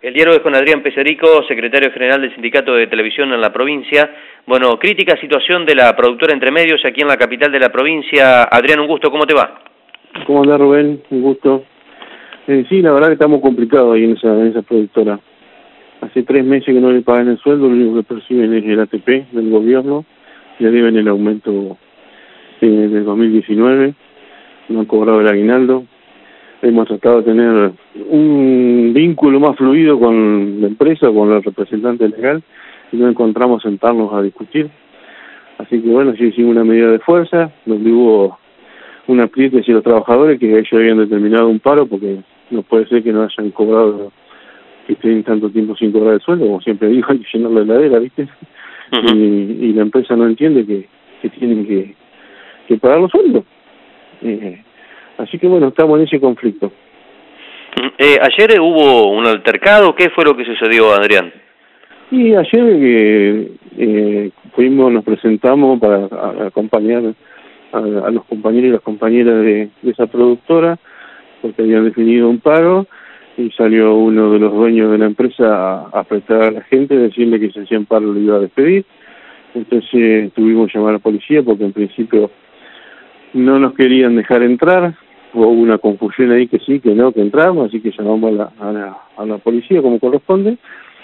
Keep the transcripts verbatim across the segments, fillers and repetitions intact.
El diálogo es con Adrián Peserico, secretario general del Sindicato de Televisión en la provincia. Bueno, crítica situación de la productora Entre Medios aquí en la capital de la provincia. Adrián, un gusto, ¿cómo te va? ¿Cómo andás, Rubén? Un gusto. Eh, sí, la verdad que estamos complicados ahí en esa, en esa productora. Hace tres meses que no le pagan el sueldo, lo único que perciben es el A T P del gobierno, ya deben el aumento eh, del dos mil diecinueve, no han cobrado el aguinaldo. Hemos tratado de tener un vínculo más fluido con la empresa, con el representante legal, y no encontramos sentarnos a discutir. Así que bueno, sí hicimos una medida de fuerza, donde hubo un apriete hacia los trabajadores que ellos habían determinado un paro, porque no puede ser que no hayan cobrado, que estén tanto tiempo sin cobrar el sueldo, como siempre digo, hay que llenar la heladera, ¿viste? Uh-huh. y, y la empresa no entiende que, que tienen que, que pagar los sueldos. Eh, Así que bueno, estamos en ese conflicto. Eh, ayer hubo un altercado, ¿qué fue lo que sucedió, Adrián? Y ayer eh, eh, fuimos, nos presentamos para a, a acompañar a, a los compañeros y las compañeras de, de esa productora, porque habían definido un paro, y salió uno de los dueños de la empresa a, a apretar a la gente, decirle que si hacían paro lo iba a despedir. Entonces tuvimos que llamar a la policía, porque en principio no nos querían dejar entrar. Hubo una confusión ahí que sí, que no, que entramos, así que llamamos a la, a la, a la policía como corresponde,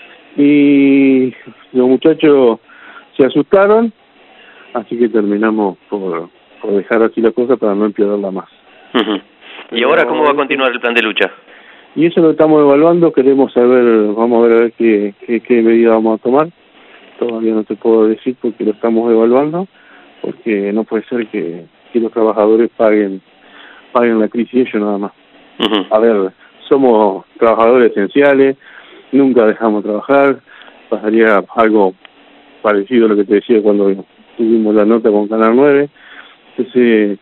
y los muchachos se asustaron, así que terminamos por, por dejar así la cosa para no empeorarla más. Uh-huh. ¿Y ahora cómo va a continuar el plan de lucha? Y eso lo estamos evaluando, queremos saber, vamos a ver, a ver qué, qué, qué medida vamos a tomar. Todavía no te puedo decir porque lo estamos evaluando, porque no puede ser que, que los trabajadores paguen paguen la crisis ellos nada más. Uh-huh. A ver, somos trabajadores esenciales, nunca dejamos trabajar, pasaría algo parecido a lo que te decía cuando tuvimos la nota con Canal nueve. Entonces,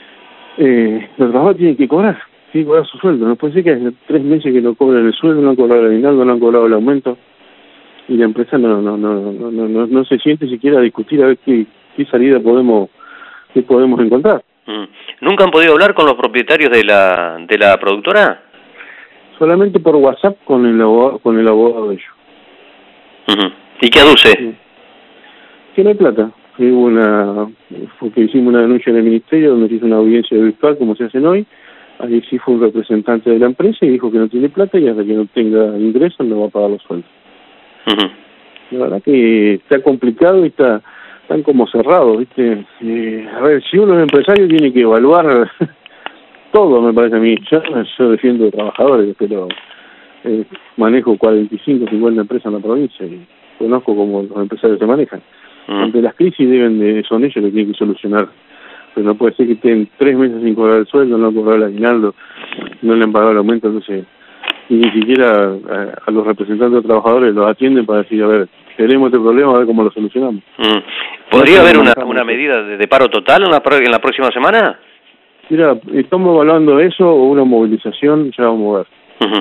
eh, los trabajadores tienen que cobrar, tienen que cobrar su sueldo. No puede ser que hace tres meses que no cobran el sueldo, no han cobrado el aguinaldo, no han cobrado el aumento, y la empresa no no no no no, no, no se siente siquiera a discutir a ver qué, qué salida podemos qué podemos encontrar. ¿Nunca han podido hablar con los propietarios de la de la productora? Solamente por WhatsApp con el abogado, con el abogado de ellos. Uh-huh. ¿Y qué aduce? Sí. Que no hay plata. Hubo una, porque hicimos una denuncia en el ministerio donde se hizo una audiencia virtual como se hacen hoy. Ahí sí fue un representante de la empresa y dijo que no tiene plata y hasta que no tenga ingresos no va a pagar los sueldos. Uh-huh. La verdad que está complicado y está están como cerrados, ¿viste? Eh, a ver, si uno es empresario tiene que evaluar todo, me parece a mí. Yo, yo defiendo a trabajadores, pero eh, manejo cuarenta y cinco, cincuenta empresas en la provincia y conozco cómo los empresarios se manejan. Mm. Ante las crisis deben de, son ellos los que tienen que solucionar. Pero no puede ser que estén tres meses sin cobrar el sueldo, no han cobrado el aguinaldo, no le han pagado el aumento, entonces y ni siquiera a, a los representantes de trabajadores los atienden para decir, a ver, tenemos este problema, a ver cómo lo solucionamos. Mm. ¿Podría no haber una, una medida de, de paro total en la, en la próxima semana? Mira, estamos evaluando eso o una movilización, ya vamos a ver.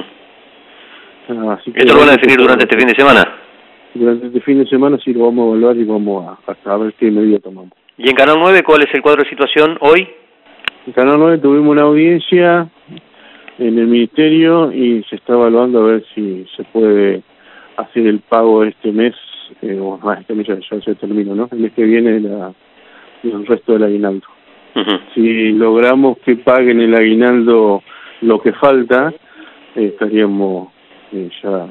Uh-huh. Así que ¿esto lo van a definir durante este fin de semana? Durante este fin de semana sí lo vamos a evaluar y vamos a, a ver qué medida tomamos. ¿Y en Canal nueve cuál es el cuadro de situación hoy? En Canal nueve tuvimos una audiencia en el ministerio y se está evaluando a ver si se puede hacer el pago este mes, eh, o más este mes ya, ya se terminó, ¿no? El mes que viene la, el resto del aguinaldo. Uh-huh. Si logramos que paguen el aguinaldo lo que falta, eh, estaríamos eh, ya,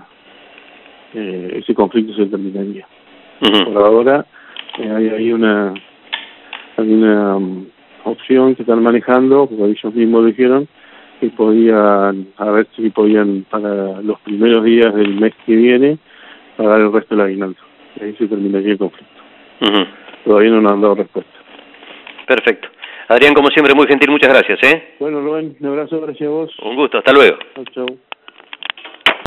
eh, ese conflicto se terminaría. Uh-huh. Por ahora eh, hay, hay una, hay una um, opción que están manejando, porque ellos mismos dijeron, que podían, a ver si podían para los primeros días del mes que viene pagar el resto del aguinaldo. Y ahí se terminaría el conflicto. Uh-huh. Todavía no nos han dado respuesta. Perfecto. Adrián, como siempre, muy gentil, muchas gracias, ¿eh? Bueno, Rubén, un abrazo, gracias a vos. Un gusto, hasta luego. Chau, chau.